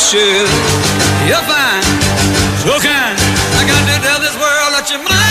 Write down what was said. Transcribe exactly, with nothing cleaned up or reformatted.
should. You're fine, so kind. I got to tell this world that you're mine.